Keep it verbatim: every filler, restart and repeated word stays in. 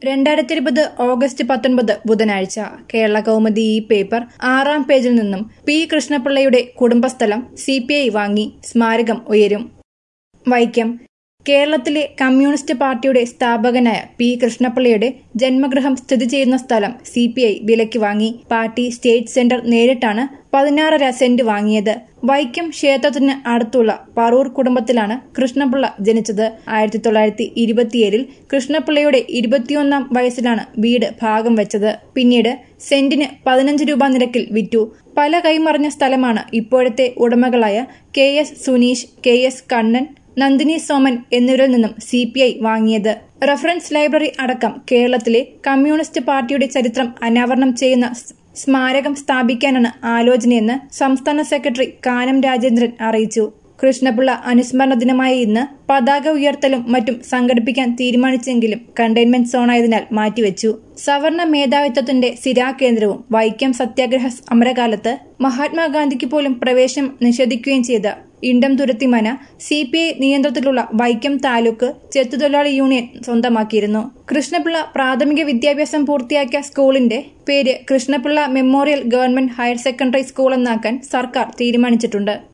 രണ്ടായിരത്തി ഇരുപത് ഓഗസ്റ്റ് പത്തൊൻപത് ബുധനാഴ്ച കേരള കൗമുദി ഈ പേപ്പർ ആറാം പേജിൽ നിന്നും പി കൃഷ്ണപിള്ളയുടെ കുടുംബസ്ഥലം സി പി ഐ വാങ്ങി, സ്മാരകം ഉയരും. വൈക്കം. കേരളത്തിലെ കമ്മ്യൂണിസ്റ്റ് പാർട്ടിയുടെ സ്ഥാപകനായ പി കൃഷ്ണപിള്ളയുടെ ജന്മഗൃഹം സ്ഥിതി ചെയ്യുന്ന സ്ഥലം സി പി ഐ വിലയ്ക്ക് വാങ്ങി. പാർട്ടി സ്റ്റേറ്റ് സെന്റർ നേരിട്ടാണ് പതിനാറര സെന്റ് വാങ്ങിയത്. വൈക്കം ക്ഷേത്രത്തിന് അടുത്തുള്ള പറൂർ കുടുംബത്തിലാണ് കൃഷ്ണപിള്ള ജനിച്ചത്. ആയിരത്തി തൊള്ളായിരത്തി ഇരുപത്തിയേഴിൽ കൃഷ്ണപിള്ളയുടെ ഇരുപത്തിയൊന്നാം വയസ്സിലാണ് വീട് ഭാഗം വെച്ചത്. പിന്നീട് സെന്റിന് പതിനഞ്ച് രൂപ നിരക്കിൽ വിറ്റു. പല കൈമറിഞ്ഞ സ്ഥലമാണ് ഇപ്പോഴത്തെ ഉടമകളായ K S Suneesh, K S Kannan, Nandini Soman എന്നിവരിൽ നിന്നും സി പി ഐ വാങ്ങിയത്. റഫറൻസ് ലൈബ്രറി അടക്കം കേരളത്തിലെ കമ്മ്യൂണിസ്റ്റ് പാർട്ടിയുടെ ചരിത്രം അനാവരണം ചെയ്യുന്ന സ്മാരകം സ്ഥാപിക്കാനാണ് ആലോചനയെന്ന് സംസ്ഥാന സെക്രട്ടറി കാനം രാജേന്ദ്രൻ അറിയിച്ചു. കൃഷ്ണപിള്ള അനുസ്മരണ ദിനമായ ഇന്ന് പതാക ഉയർത്തലും മറ്റും സംഘടിപ്പിക്കാൻ തീരുമാനിച്ചെങ്കിലും കണ്ടെയ്ൻമെന്റ് സോണായതിനാൽ മാറ്റിവെച്ചു. സവർണ മേധാവിത്വത്തിന്റെ സിരാകേന്ദ്രവും വൈക്കം സത്യാഗ്രഹ സമരകാലത്ത് മഹാത്മാഗാന്ധിക്ക് പോലും പ്രവേശനം നിഷേധിക്കുകയും ചെയ്ത ഇണ്ടംതുരുത്തിമന സി പി ഐ നിയന്ത്രണത്തിലുള്ള വൈക്കം താലൂക്ക് ചെത്തുതൊഴിലാളി യൂണിയൻ സ്വന്തമാക്കിയിരുന്നു. കൃഷ്ണപിള്ള പ്രാഥമിക വിദ്യാഭ്യാസം പൂർത്തിയാക്കിയ സ്കൂളിന്റെ പേര് Krishnapillai memorial government higher secondary school എന്നാക്കാൻ സർക്കാർ തീരുമാനിച്ചിട്ടുണ്ട്.